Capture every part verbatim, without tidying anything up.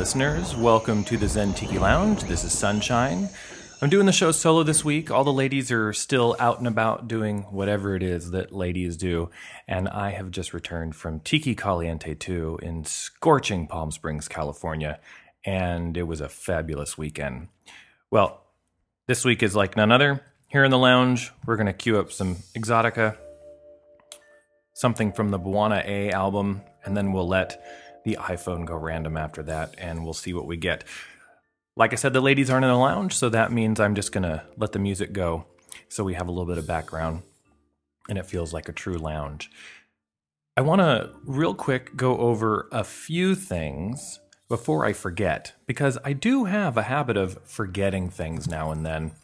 listeners. Welcome to the Zen Tiki Lounge. This is Sunshine. I'm doing the show solo this week. All the ladies are still out and about doing whatever it is that ladies do. And I have just returned from Tiki Caliente two in scorching Palm Springs, California. And it was a fabulous weekend. Well, this week is like none other. Here in the lounge, we're going to cue up some Exotica, something from the Buana A album, and then we'll let the iPhone go random after that, and we'll see what we get. Like I said, the ladies aren't in the lounge, so that means I'm just going to let the music go so we have a little bit of background, and it feels like a true lounge. I want to real quick go over a few things before I forget, because I do have a habit of forgetting things now and then.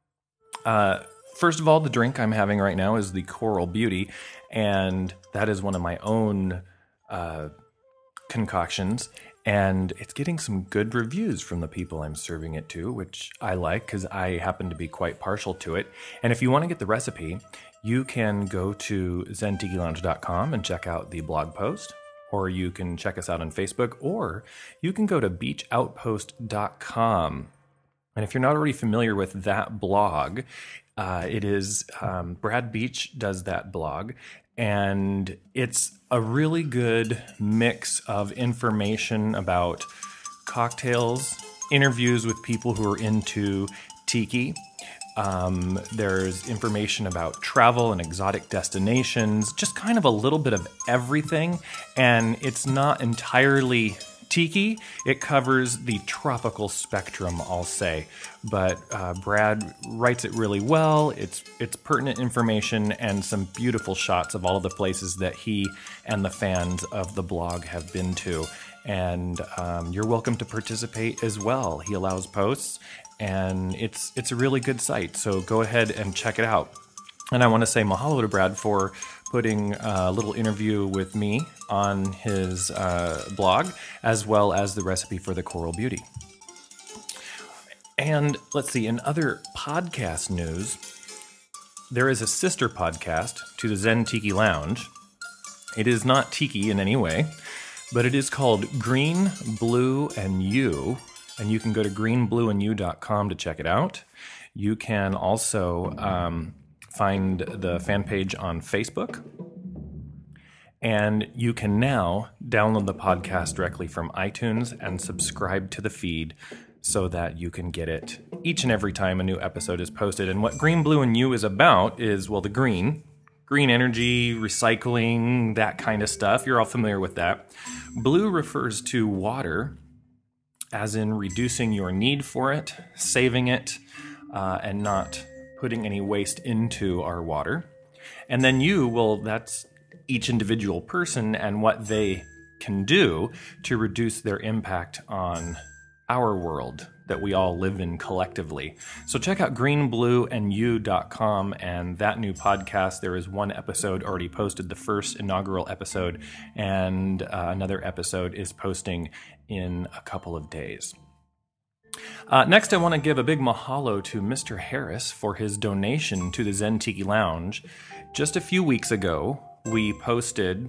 Uh, first of all, the drink I'm having right now is the Coral Beauty, and that is one of my own uh, concoctions, and it's getting some good reviews from the people I'm serving it to, which I like because I happen to be quite partial to it. And if you want to get the recipe, you can go to zen tiki lounge dot com and check out the blog post, or you can check us out on Facebook, or you can go to beach outpost dot com. And if you're not already familiar with that blog, uh, it is um, Brad Beach does that blog, and it's a really good mix of information about cocktails, interviews with people who are into tiki. Um, there's information about travel and exotic destinations, just kind of a little bit of everything. And it's not entirely tiki. It covers the tropical spectrum, I'll say. But uh, Brad writes it really well. It's it's pertinent information and some beautiful shots of all of the places that he and the fans of the blog have been to. And um, you're welcome to participate as well. He allows posts, and it's it's a really good site. So go ahead and check it out. And I want to say mahalo to Brad for putting a little interview with me on his uh, blog, as well as the recipe for the Coral Beauty. And let's see, in other podcast news, there is a sister podcast to the Zen Tiki Lounge. It is not tiki in any way, but it is called Green, Blue, and You, and you can go to green blue and you dot com to check it out. You can also um, find the fan page on Facebook. And you can now download the podcast directly from iTunes and subscribe to the feed so that you can get it each and every time a new episode is posted. And what Green, Blue, and You is about is, well, the green, green energy, recycling, that kind of stuff. You're all familiar with that. Blue refers to water, as in reducing your need for it, saving it, uh, and not putting any waste into our water. And then You, well, that's each individual person and what they can do to reduce their impact on our world that we all live in collectively. So check out green blue and you dot com and that new podcast. There is one episode already posted, the first inaugural episode, and uh, another episode is posting in a couple of days. Uh, next, I want to give a big mahalo to Mister Harris for his donation to the Zen Tiki Lounge. Just a few weeks ago, we posted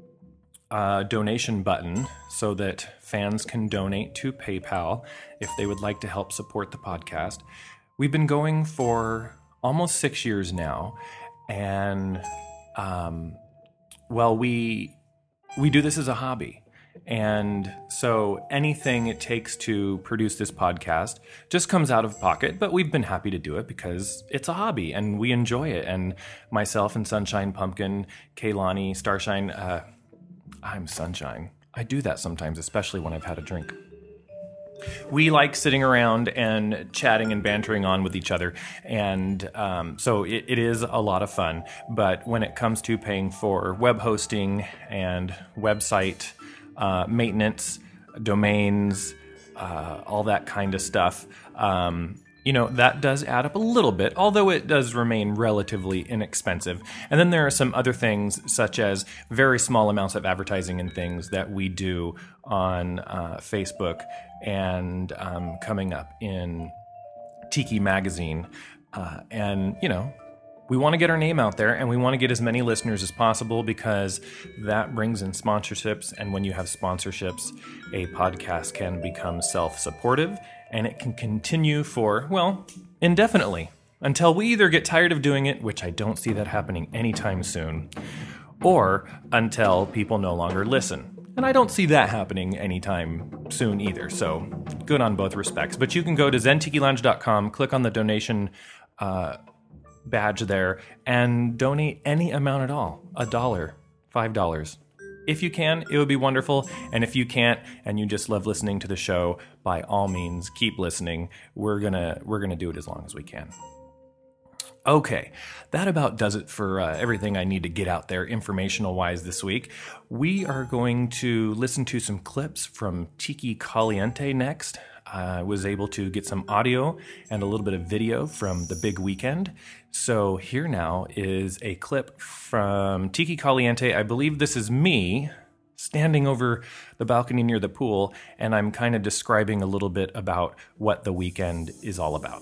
a donation button so that fans can donate to PayPal if they would like to help support the podcast. We've been going for almost six years now, and um, well, we we do this as a hobby. And so anything it takes to produce this podcast just comes out of pocket, but we've been happy to do it because it's a hobby and we enjoy it. And myself and Sunshine Pumpkin, Kaylani, Starshine, uh, I'm Sunshine. I do that sometimes, especially when I've had a drink. We like sitting around and chatting and bantering on with each other. And um, so it, it is a lot of fun. But when it comes to paying for web hosting and website Uh, maintenance, domains, uh, all that kind of stuff. Um, you know, that does add up a little bit, although it does remain relatively inexpensive. And then there are some other things, such as very small amounts of advertising and things that we do on uh, Facebook and um, coming up in Tiki Magazine. Uh, and, you know, We want to get our name out there, and we want to get as many listeners as possible because that brings in sponsorships. And when you have sponsorships, a podcast can become self-supportive, and it can continue for, well, indefinitely, until we either get tired of doing it, which I don't see that happening anytime soon, or until people no longer listen. And I don't see that happening anytime soon either, so good on both respects. But you can go to zen tiki lounge dot com, click on the donation uh, badge there, and donate any amount at all. A dollar, five dollars. If you can, it would be wonderful. And if you can't, and you just love listening to the show, by all means, keep listening. We're gonna we're gonna do it as long as we can. Okay, that about does it for uh, everything I need to get out there informational-wise this week. We are going to listen to some clips from Tiki Caliente next. I was able to get some audio and a little bit of video from the big weekend. So here now is a clip from Tiki Caliente. I believe this is me standing over the balcony near the pool, and I'm kind of describing a little bit about what the weekend is all about.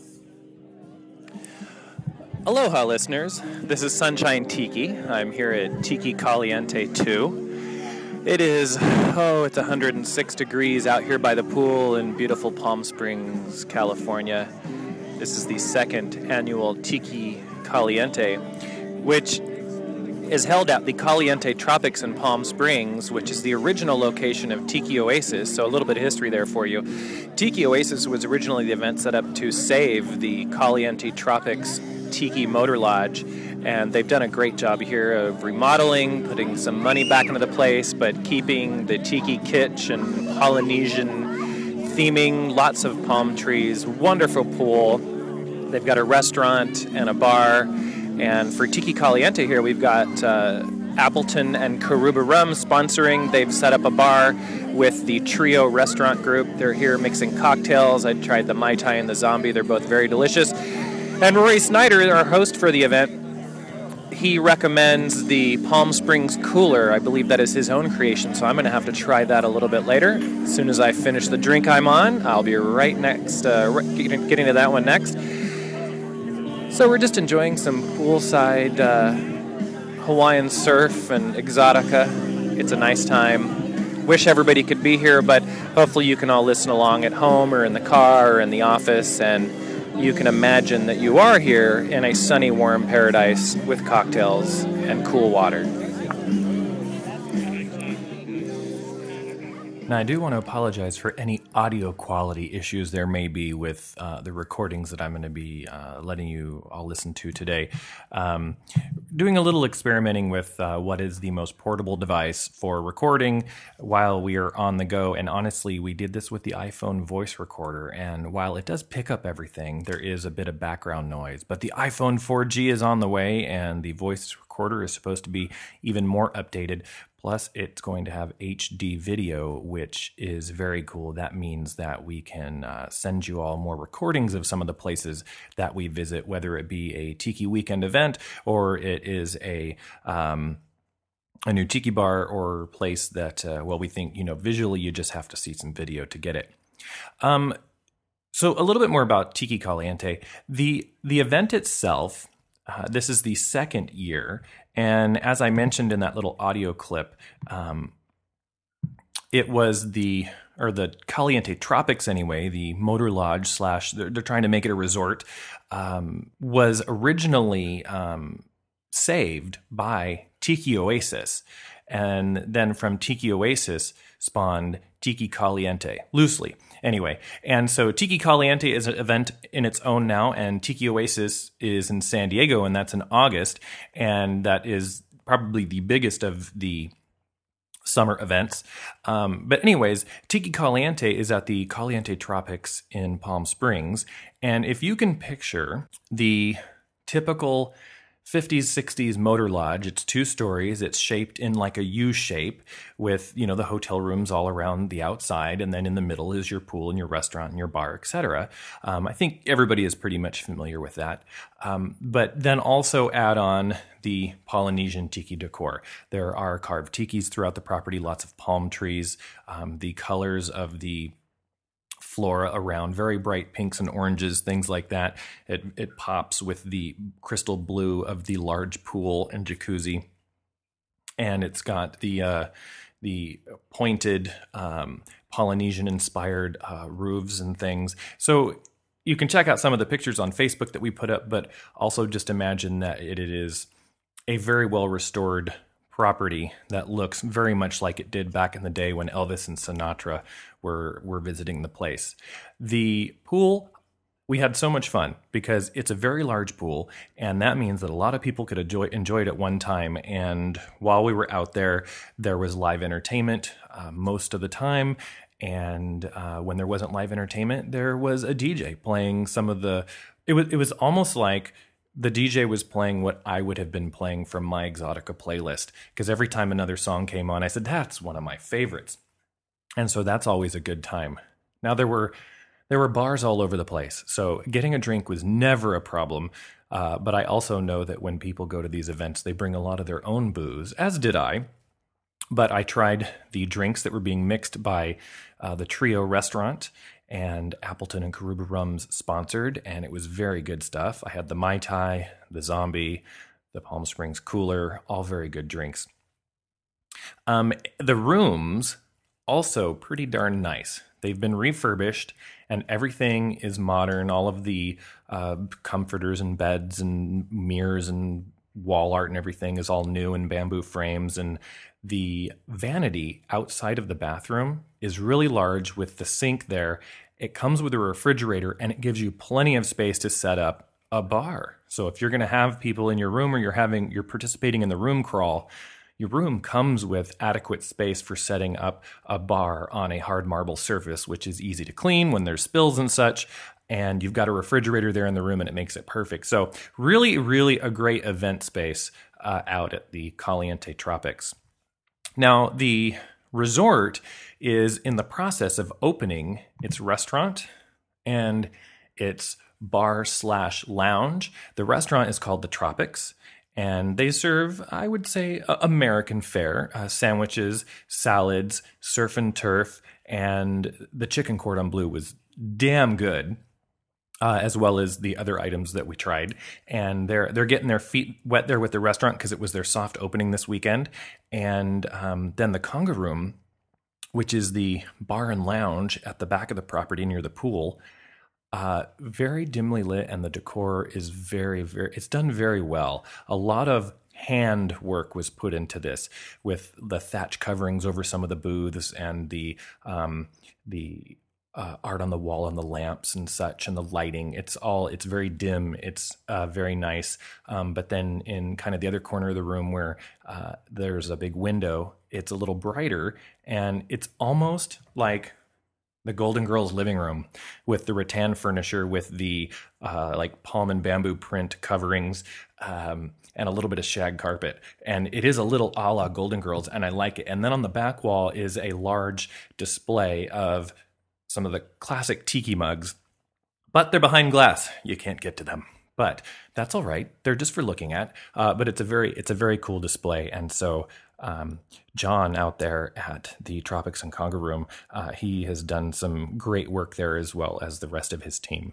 Aloha, listeners. This is Sunshine Tiki. I'm here at Tiki Caliente two. It is, oh, it's one hundred six degrees out here by the pool in beautiful Palm Springs, California. This is the second annual Tiki Caliente, which is held at the Caliente Tropics in Palm Springs, which is the original location of Tiki Oasis. So a little bit of history there for you. Tiki Oasis was originally the event set up to save the Caliente Tropics Tiki Motor Lodge, and they've done a great job here of remodeling, putting some money back into the place, but keeping the Tiki kitsch and Polynesian theming, lots of palm trees, wonderful pool. They've got a restaurant and a bar, and for Tiki Caliente here, we've got uh, Appleton and Karuba Rum sponsoring. They've set up a bar with the Trio Restaurant Group. They're here mixing cocktails. I tried the Mai Tai and the Zombie. They're both very delicious. And Rory Snyder, our host for the event, he recommends the Palm Springs Cooler. I believe that is his own creation, so I'm going to have to try that a little bit later. As soon as I finish the drink I'm on, I'll be right next, uh, getting, getting to that one next. So we're just enjoying some poolside uh, Hawaiian surf and exotica. It's a nice time. Wish everybody could be here, but hopefully you can all listen along at home or in the car or in the office, and you can imagine that you are here in a sunny, warm paradise with cocktails and cool water. Now, I do want to apologize for any audio quality issues there may be with uh, the recordings that I'm going to be uh, letting you all listen to today. Um, doing a little experimenting with uh, what is the most portable device for recording while we are on the go. And honestly, we did this with the iPhone voice recorder. And while it does pick up everything, there is a bit of background noise. But the iPhone four G is on the way, and the voice recorder is supposed to be even more updated. Plus, it's going to have H D video, which is very cool. That means that we can uh, send you all more recordings of some of the places that we visit, whether it be a Tiki Weekend event or it is a um, a new Tiki bar or place that, uh, well, we think, you know, visually you just have to see some video to get it. Um, so a little bit more about Tiki Caliente. The, the event itself, uh, this is the second year. And as I mentioned in that little audio clip, um, it was the, or the Caliente Tropics anyway, the motor lodge slash, they're, they're trying to make it a resort, um, was originally um, saved by Tiki Oasis. And then from Tiki Oasis spawned Tiki Caliente, loosely. Anyway, and so Tiki Caliente is an event in its own now, and Tiki Oasis is in San Diego, and that's in August, and that is probably the biggest of the summer events. Um, but anyways, Tiki Caliente is at the Caliente Tropics in Palm Springs, and if you can picture the typical fifties, sixties motor lodge. It's two stories. It's shaped in like a U shape with, you know, the hotel rooms all around the outside. And then in the middle is your pool and your restaurant and your bar, et cetera. Um, I think everybody is pretty much familiar with that. Um, but then also add on the Polynesian tiki decor. There are carved tikis throughout the property, lots of palm trees. Um, the colors of the flora around, very bright pinks and oranges, things like that. It, it pops with the crystal blue of the large pool and jacuzzi. And it's got the uh, the pointed um, Polynesian-inspired uh, roofs and things. So you can check out some of the pictures on Facebook that we put up, but also just imagine that it, it is a very well-restored property that looks very much like it did back in the day when Elvis and Sinatra were, were visiting the place. The pool, we had so much fun because it's a very large pool, and that means that a lot of people could enjoy, enjoy it at one time. And while we were out there, there was live entertainment uh, most of the time. And uh, when there wasn't live entertainment, there was a D J playing some of the, it was, it was almost like the D J was playing what I would have been playing from my Exotica playlist. Because every time another song came on, I said, that's one of my favorites. And so that's always a good time. Now there were, there were bars all over the place. So getting a drink was never a problem. Uh, but I also know that when people go to these events, they bring a lot of their own booze, as did I. But I tried the drinks that were being mixed by uh, the Trio restaurant, and Appleton and Karuba Rums sponsored, and it was very good stuff. I had the Mai Tai, the Zombie, the Palm Springs Cooler, all very good drinks. Um, the rooms, also pretty darn nice. They've been refurbished, and everything is modern. All of the uh, comforters and beds and mirrors and wall art and everything is all new in bamboo frames, and the vanity outside of the bathroom is really large with the sink there. It comes with a refrigerator, and it gives you plenty of space to set up a bar. So if you're going to have people in your room, or you're having you're participating in the room crawl, your room comes with adequate space for setting up a bar on a hard marble surface, which is easy to clean when there's spills and such. And you've got a refrigerator there in the room, and it makes it perfect. So really, really a great event space uh, out at the Caliente Tropics. Now, the resort is in the process of opening its restaurant and its bar slash lounge. The restaurant is called the Tropics, and they serve, I would say, American fare, uh, sandwiches, salads, surf and turf, and the chicken cordon bleu was damn good. Uh, as well as the other items that we tried. And they're they're getting their feet wet there with the restaurant because it was their soft opening this weekend. And um, then the Conga Room, which is the bar and lounge at the back of the property near the pool, uh, very dimly lit, and the decor is very, very, it's done very well. A lot of hand work was put into this with the thatch coverings over some of the booths and the um, the Uh, art on the wall and the lamps and such, and the lighting. It's all, it's very dim. It's uh, very nice. Um, but then in kind of the other corner of the room where uh, there's a big window, it's a little brighter, and it's almost like the Golden Girls living room with the rattan furniture, with the uh, like palm and bamboo print coverings, um, and a little bit of shag carpet. And it is a little a la Golden Girls, and I like it. And then on the back wall is a large display of some of the classic tiki mugs, but they're behind glass. You can't get to them, but that's all right. They're just for looking at. Uh, but it's a very, it's a very cool display. And so um, John out there at the Tropics and Conga Room, uh, he has done some great work there, as well as the rest of his team.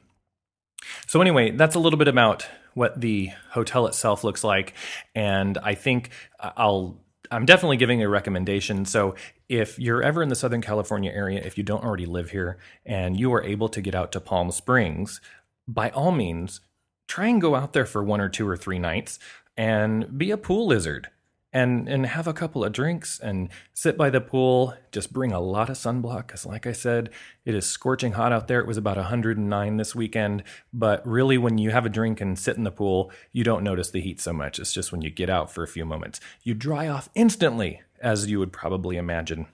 So anyway, that's a little bit about what the hotel itself looks like. And I think I'll, I'm definitely giving a recommendation. So if you're ever in the Southern California area, if you don't already live here, and you are able to get out to Palm Springs, by all means, try and go out there for one or two or three nights and be a pool lizard. And and have a couple of drinks and sit by the pool. Just bring a lot of sunblock, because like I said, it is scorching hot out there. It was about one hundred nine this weekend. But really, when you have a drink and sit in the pool, you don't notice the heat so much. It's just when you get out for a few moments, you dry off instantly, as you would probably imagine.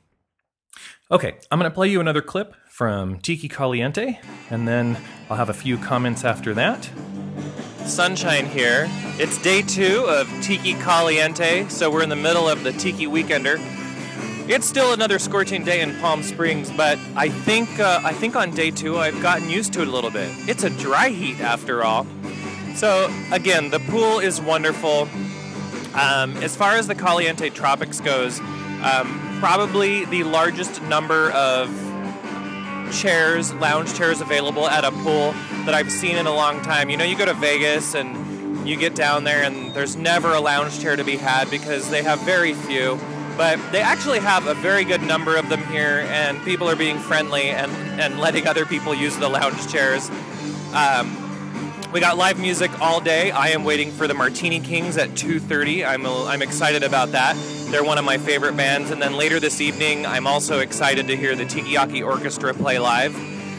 Okay, I'm going to play you another clip from Tiki Caliente, and then I'll have a few comments after that. Sunshine here. It's day two of Tiki Caliente, so we're in the middle of the Tiki Weekender. It's still another scorching day in Palm Springs, but I think uh, I think on day two I've gotten used to it a little bit. It's a dry heat after all. So again, the pool is wonderful. Um, as far as the Caliente Tropics goes, um, probably the largest number of chairs, lounge chairs available at a pool that I've seen in a long time. You know, you go to Vegas and you get down there and there's never a lounge chair to be had because they have very few. But they actually have a very good number of them here, and people are being friendly and, and letting other people use the lounge chairs. Um, we got live music all day. I am waiting for the Martini Kings at two thirty. I'm, I'm excited about that. They're one of my favorite bands. And then later this evening, I'm also excited to hear the Tiki-Yaki Orchestra play live.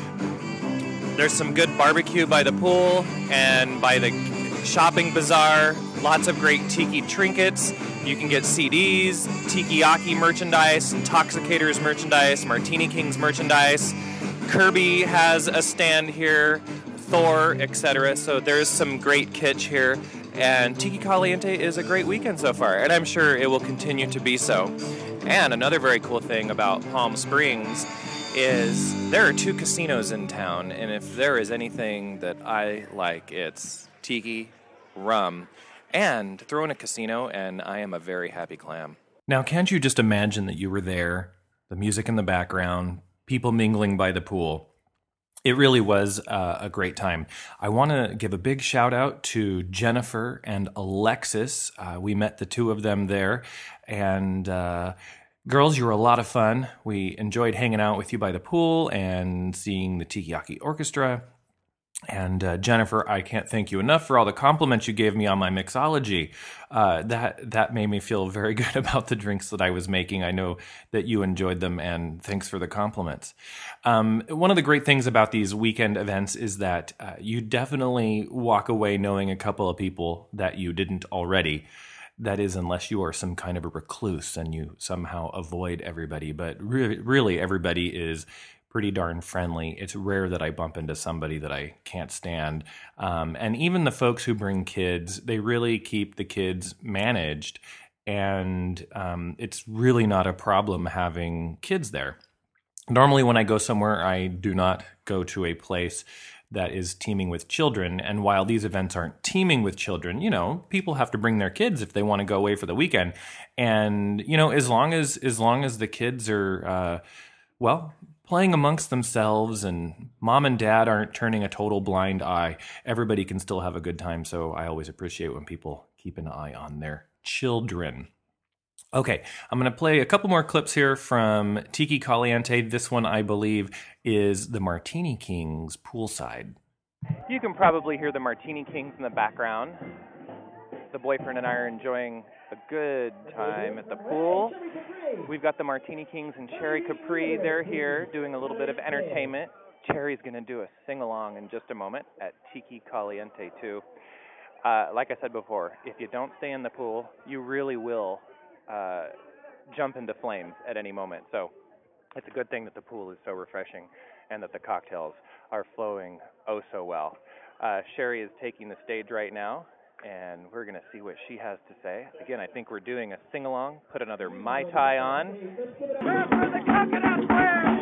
There's some good barbecue by the pool and by the shopping bazaar. Lots of great tiki trinkets. You can get C Ds, Tiki-Yaki merchandise, Intoxicators merchandise, Martini Kings merchandise. Kirby has a stand here, Thor, et cetera. So there's some great kitsch here. And Tiki Caliente is a great weekend so far, and I'm sure it will continue to be so. And another very cool thing about Palm Springs is there are two casinos in town, and if there is anything that I like, it's tiki, rum, and throw in a casino, and I am a very happy clam. Now, can't you just imagine that you were there, the music in the background, people mingling by the pool? It really was uh, a great time. I want to give a big shout out to Jennifer and Alexis. Uh, we met the two of them there, and uh, girls, you were a lot of fun. We enjoyed hanging out with you by the pool and seeing the Tiki-Yaki Orchestra. And uh, Jennifer, I can't thank you enough for all the compliments you gave me on my mixology. Uh, that that made me feel very good about the drinks that I was making. I know that you enjoyed them, and thanks for the compliments. Um, one of the great things about these weekend events is that uh, you definitely walk away knowing a couple of people that you didn't already. That is, unless you are some kind of a recluse and you somehow avoid everybody. But re- really, everybody is pretty darn friendly. It's rare that I bump into somebody that I can't stand. Um, and even the folks who bring kids, they really keep the kids managed. And um, it's really not a problem having kids there. Normally when I go somewhere, I do not go to a place that is teeming with children. And while these events aren't teeming with children, you know, people have to bring their kids if they want to go away for the weekend. And, you know, as long as as long as the kids are, uh, well, playing amongst themselves and mom and dad aren't turning a total blind eye, everybody can still have a good time. So I always appreciate when people keep an eye on their children. Okay, I'm going to play a couple more clips here from Tiki Caliente. This one, I believe, is the Martini Kings poolside. You can probably hear the Martini Kings in the background. The boyfriend and I are enjoying a good time at the pool. We've got the Martini Kings and Cherry Capri. They're here doing a little bit of entertainment. Cherry's going to do a sing-along in just a moment at Tiki Caliente, too. Uh, like I said before, if you don't stay in the pool, you really will uh, jump into flames at any moment. So it's a good thing that the pool is so refreshing and that the cocktails are flowing oh so well. Uh, Sherry is taking the stage right now, and we're going to see what she has to say. Again, I think we're doing a sing-along. Put another Mai Tai on. Where are the coconut squares?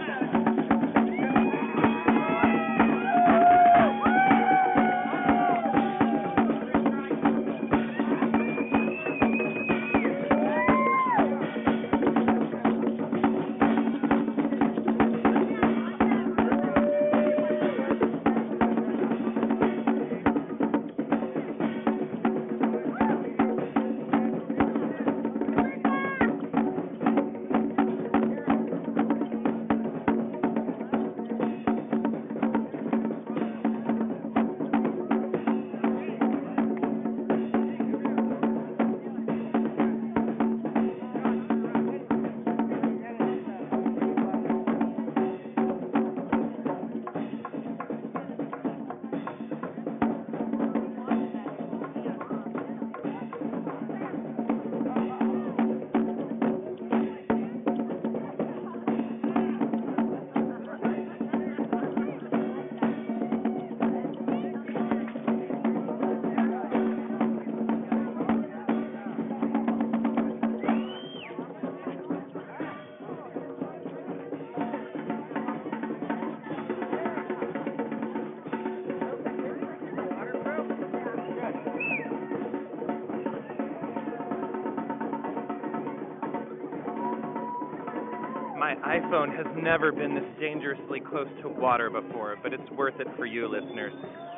My iPhone has never been this dangerously close to water before, but it's worth it for you listeners.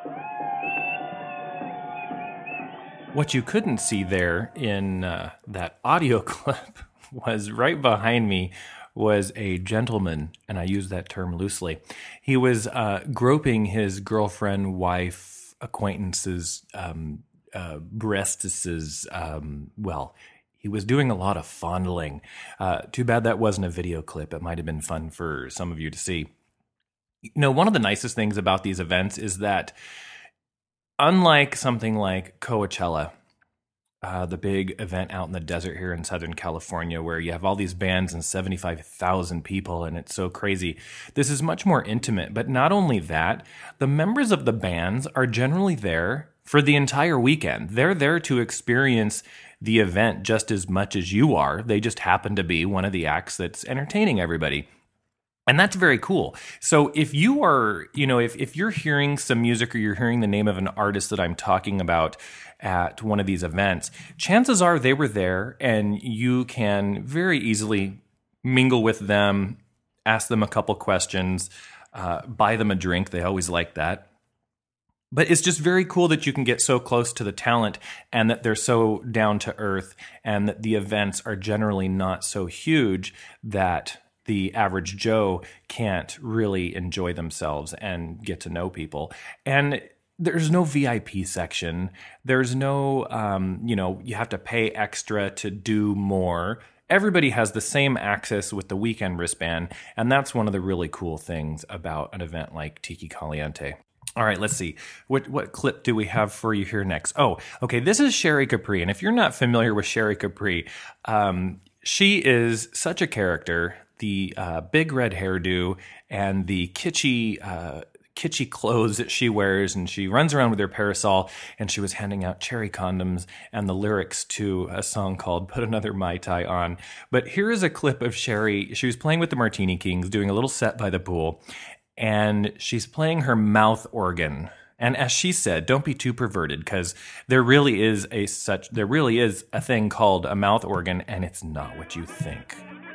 What you couldn't see there in uh, that audio clip was right behind me was a gentleman, and I use that term loosely. He was uh, groping his girlfriend, wife, acquaintances, um, uh, breastises, um, well, he was doing a lot of fondling. Uh, too bad that wasn't a video clip. It might have been fun for some of you to see. You know, one of the nicest things about these events is that unlike something like Coachella, uh, the big event out in the desert here in Southern California, where you have all these bands and seventy-five thousand people, and it's so crazy, this is much more intimate. But not only that, the members of the bands are generally there for the entire weekend. They're there to experience the event just as much as you are. They just happen to be one of the acts that's entertaining everybody. And that's very cool. So if you are, you know, if, if you're hearing some music or you're hearing the name of an artist that I'm talking about at one of these events, chances are they were there and you can very easily mingle with them, ask them a couple questions, uh, buy them a drink. They always like that. But it's just very cool that you can get so close to the talent and that they're so down to earth and that the events are generally not so huge that the average Joe can't really enjoy themselves and get to know people. And there's no V I P section. There's no, um, you know, you have to pay extra to do more. Everybody has the same access with the weekend wristband. And that's one of the really cool things about an event like Tiki Caliente. All right, let's see. What what clip do we have for you here next? Oh, okay, this is Sherry Capri. And if you're not familiar with Sherry Capri, um, she is such a character. The uh, big red hairdo and the kitschy uh, kitschy clothes that she wears, and she runs around with her parasol, and she was handing out cherry condoms and the lyrics to a song called Put Another Mai Tai On. But here is a clip of Sherry. She was playing with the Martini Kings, doing a little set by the pool, and she's playing her mouth organ. And as she said, don't be too perverted, because there really is a such there really is a thing called a mouth organ, and it's not what you think.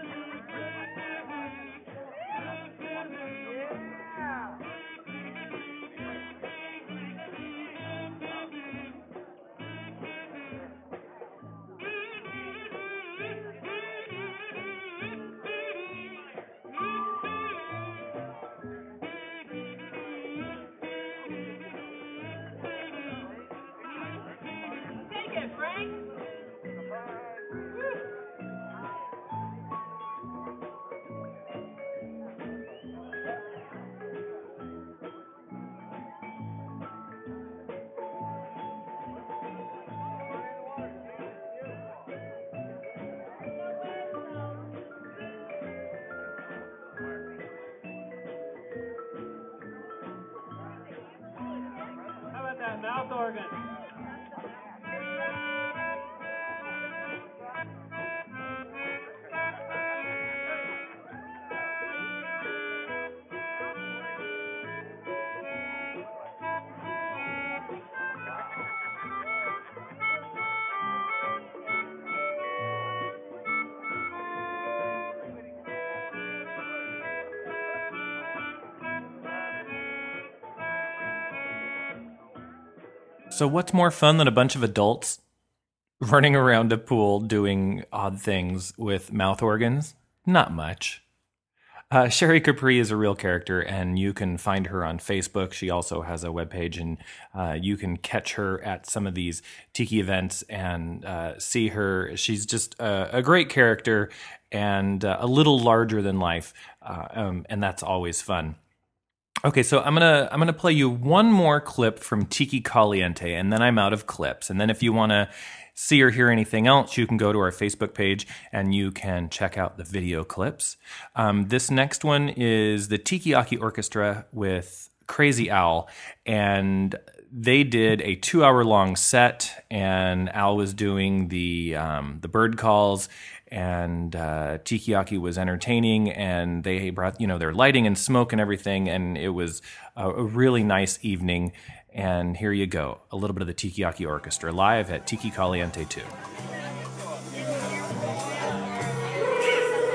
Mouth organ. So what's more fun than a bunch of adults running around a pool doing odd things with mouth organs? Not much. Uh, Sherry Capri is a real character, and you can find her on Facebook. She also has a webpage, and uh, you can catch her at some of these tiki events and uh, see her. She's just a, a great character and uh, a little larger than life, uh, um, and that's always fun. Okay, so I'm gonna I'm gonna play you one more clip from Tiki Caliente, and then I'm out of clips. And then if you want to see or hear anything else, you can go to our Facebook page and you can check out the video clips. Um, this next one is the Tiki-Aki Orchestra with Crazy Al, and they did a two-hour-long set, and Al was doing the um, the bird calls, and uh, Tiki-Aki was entertaining, and they brought, you know, their lighting and smoke and everything, and it was a, a really nice evening. And here you go, a little bit of the Tiki-Aki Orchestra live at Tiki Caliente two.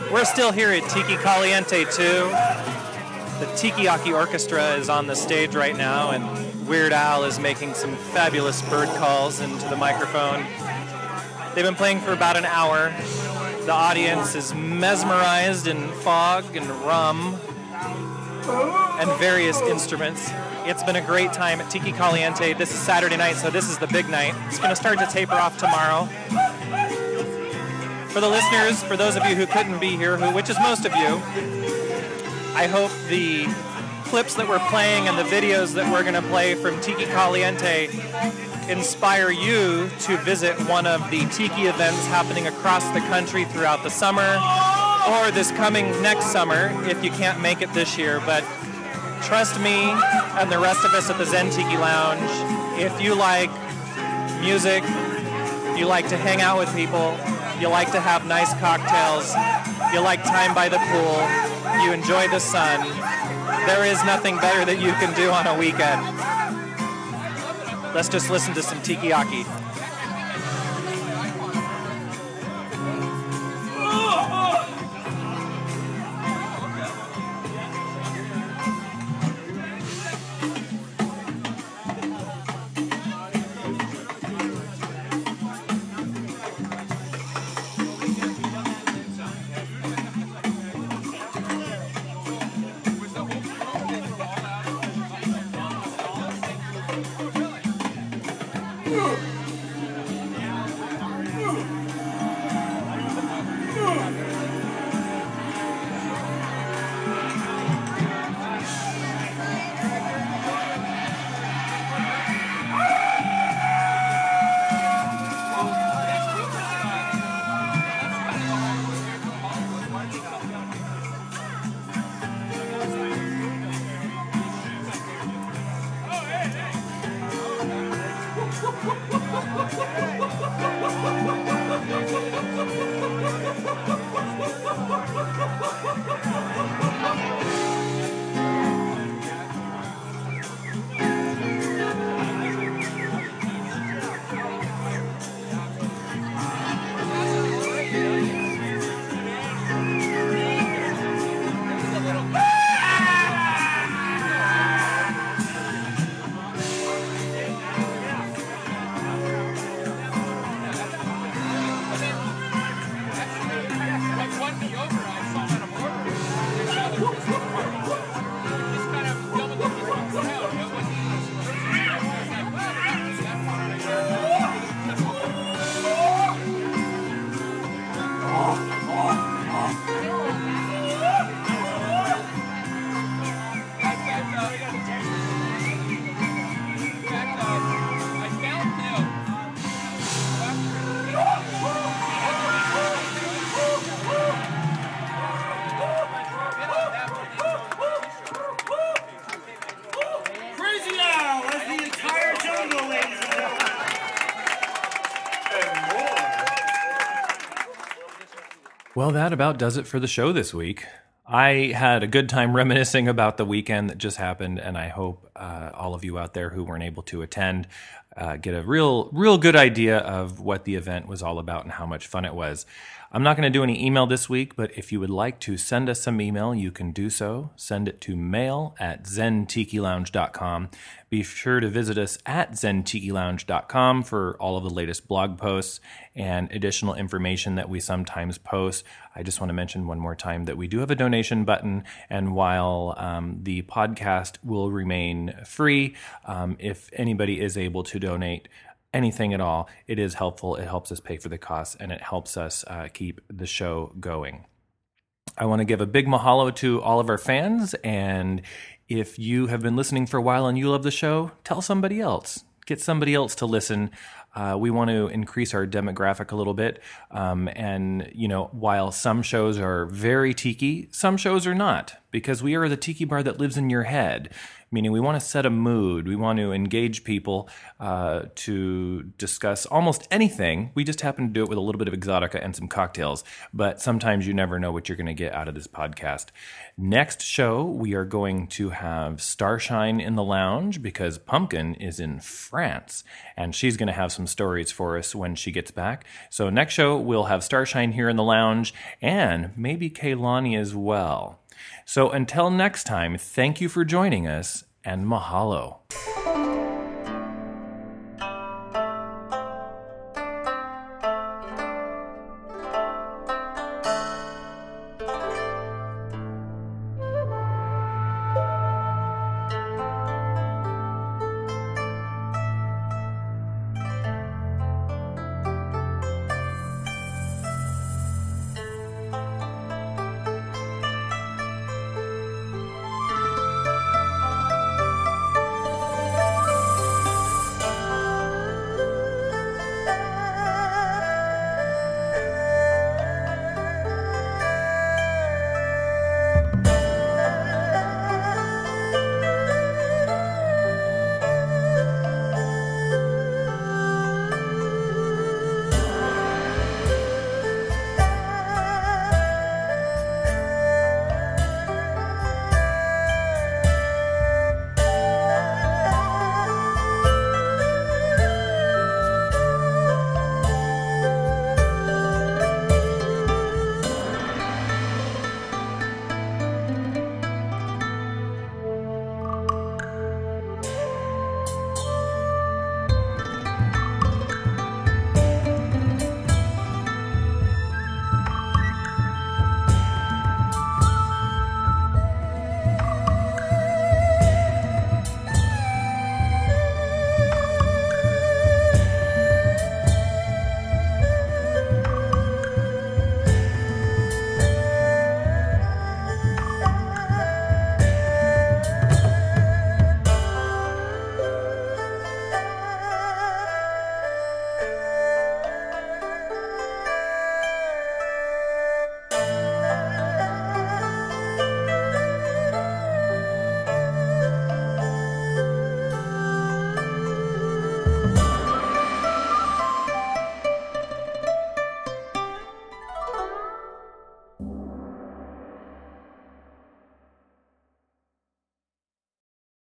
We're still here at Tiki Caliente two. The Tiki-Aki Orchestra is on the stage right now, and Weird Al is making some fabulous bird calls into the microphone. They've been playing for about an hour. The audience is mesmerized in fog and rum and various instruments. It's been a great time at Tiki Caliente. This is Saturday night, so this is the big night. It's going to start to taper off tomorrow. For the listeners, for those of you who couldn't be here, who, which is most of you, I hope the clips that we're playing and the videos that we're going to play from Tiki Caliente inspire you to visit one of the Tiki events happening across the country throughout the summer, or this coming next summer if you can't make it this year. But trust me and the rest of us at the Zen Tiki Lounge, if you like music, you like to hang out with people, you like to have nice cocktails, you like time by the pool, you enjoy the sun, there is nothing better that you can do on a weekend. Let's just listen to some Tiki-Aki. Well, that about does it for the show this week. I had a good time reminiscing about the weekend that just happened, and I hope uh, all of you out there who weren't able to attend uh, get a real, real good idea of what the event was all about and how much fun it was. I'm not going to do any email this week, but if you would like to send us some email, you can do so. Send it to mail at zen tiki lounge dot com. Be sure to visit us at zen tiki lounge dot com for all of the latest blog posts and additional information that we sometimes post. I just want to mention one more time that we do have a donation button, and while um, the podcast will remain free, um, if anybody is able to donate anything at all, it is helpful. It helps us pay for the costs, and it helps us uh, keep the show going. I want to give a big mahalo to all of our fans, and if you have been listening for a while and you love the show, tell somebody else. Get somebody else to listen. Uh, we want to increase our demographic a little bit. Um, and, you know, while some shows are very tiki, some shows are not, because we are the tiki bar that lives in your head. Meaning we want to set a mood. We want to engage people uh, to discuss almost anything. We just happen to do it with a little bit of exotica and some cocktails. But sometimes you never know what you're going to get out of this podcast. Next show, we are going to have Starshine in the lounge because Pumpkin is in France. And she's going to have some some stories for us when she gets back. So next show, we'll have Starshine here in the lounge, and maybe Kaylani as well. So until next time, thank you for joining us, and mahalo.